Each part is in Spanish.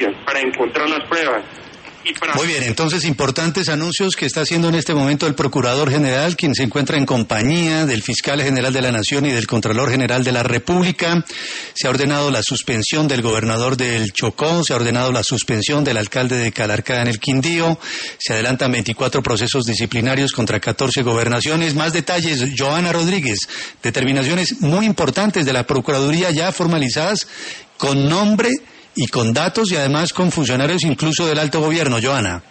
justicia para encontrar las pruebas. Muy bien, entonces importantes anuncios que está haciendo en este momento el Procurador General, quien se encuentra en compañía del Fiscal General de la Nación y del Contralor General de la República. Se ha ordenado la suspensión del gobernador del Chocó, se ha ordenado la suspensión del alcalde de Calarcá en el Quindío, se adelantan 24 procesos disciplinarios contra 14 gobernaciones. Más detalles, Joana Rodríguez, determinaciones muy importantes de la Procuraduría ya formalizadas con nombre y con datos y además con funcionarios incluso del alto gobierno. Joana.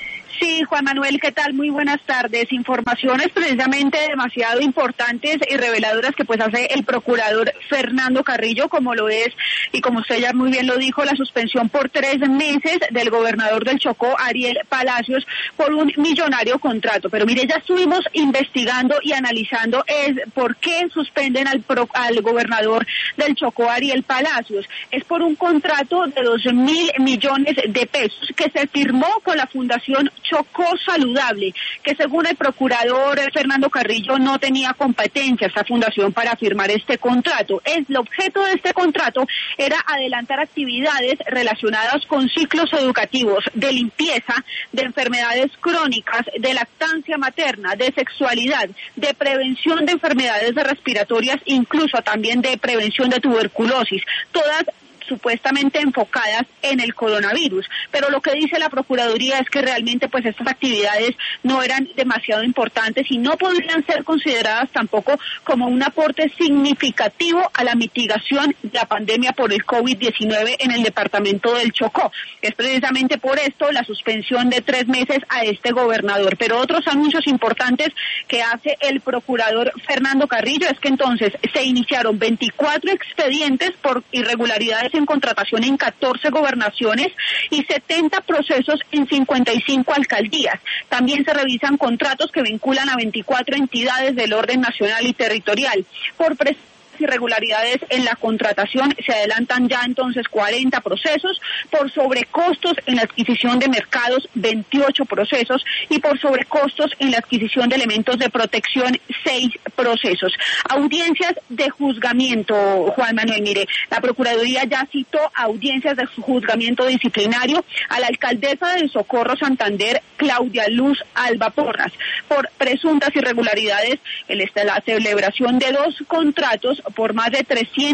Sí, Juan Manuel, ¿qué tal? Muy buenas tardes. Informaciones precisamente demasiado importantes y reveladoras que pues hace el procurador Fernando Carrillo, como lo es, y como usted ya muy bien lo dijo, la suspensión por 3 meses del gobernador del Chocó, Ariel Palacios, por un millonario contrato. Pero mire, ya estuvimos investigando y analizando por qué suspenden al gobernador del Chocó, Ariel Palacios. Es por un contrato de 2.000 millones de pesos que se firmó con la Fundación Chocó Saludable, que según el procurador Fernando Carrillo no tenía competencia esta fundación para firmar este contrato. El objeto de este contrato era adelantar actividades relacionadas con ciclos educativos de limpieza, de enfermedades crónicas, de lactancia materna, de sexualidad, de prevención de enfermedades respiratorias, incluso también de prevención de tuberculosis, todas supuestamente enfocadas en el coronavirus, pero lo que dice la Procuraduría es que realmente pues estas actividades no eran demasiado importantes y no podrían ser consideradas tampoco como un aporte significativo a la mitigación de la pandemia por el COVID-19 en el departamento del Chocó. Es precisamente por esto la suspensión de 3 meses a este gobernador. Pero otros anuncios importantes que hace el procurador Fernando Carrillo es que entonces se iniciaron 24 expedientes por irregularidades en contratación en 14 gobernaciones y 70 procesos en 55 alcaldías. También se revisan contratos que vinculan a 24 entidades del orden nacional y territorial. Por irregularidades en la contratación se adelantan ya entonces 40 procesos, por sobrecostos en la adquisición de mercados 28 procesos y por sobrecostos en la adquisición de elementos de protección 6 procesos. Audiencias de juzgamiento, Juan Manuel, mire, la Procuraduría ya citó audiencias de juzgamiento disciplinario a la alcaldesa del Socorro Santander, Claudia Luz Alba Porras, por presuntas irregularidades en la celebración de 2 contratos por más de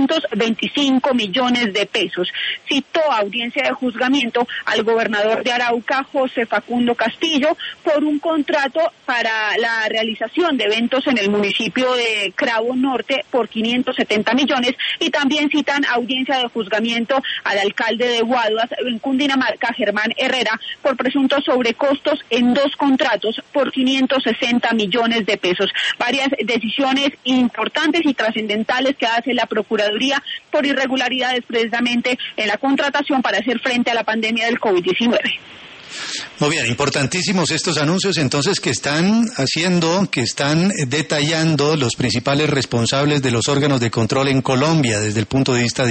325 millones de pesos. Citó a audiencia de juzgamiento al gobernador de Arauca, José Facundo Castillo, por un contrato para la realización de eventos en el municipio de Cravo Norte por 570 millones y también citan audiencia de juzgamiento al alcalde de Guaduas en Cundinamarca, Germán Herrera, por presuntos sobrecostos en 2 contratos por 560 millones de pesos. Varias decisiones importantes y trascendentales que hace la Procuraduría por irregularidades precisamente en la contratación para hacer frente a la pandemia del COVID-19. Muy bien, importantísimos estos anuncios entonces que están haciendo, que están detallando los principales responsables de los órganos de control en Colombia desde el punto de vista